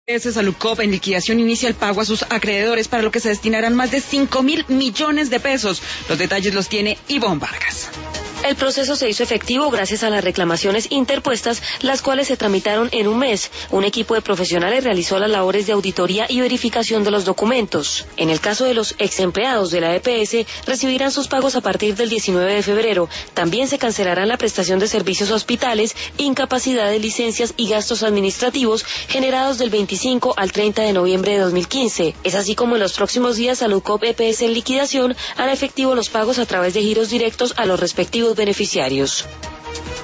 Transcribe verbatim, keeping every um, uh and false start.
Ese Saludcop en liquidación inicia el pago a sus acreedores, para lo que se destinarán más de cinco mil millones de pesos. Los detalles los tiene Ivonne Vargas. El proceso se hizo efectivo gracias a las reclamaciones interpuestas, las cuales se tramitaron en un mes. Un equipo de profesionales realizó las labores de auditoría y verificación de los documentos. En el caso de los exempleados de la E P S, recibirán sus pagos a partir del diecinueve de febrero. También se cancelarán la prestación de servicios a hospitales, incapacidad de licencias y gastos administrativos generados del veinticinco al treinta de noviembre de dos mil quince. Es así como en los próximos días Saludcop E P S en liquidación hará efectivo los pagos a través de giros directos a los respectivos beneficiarios.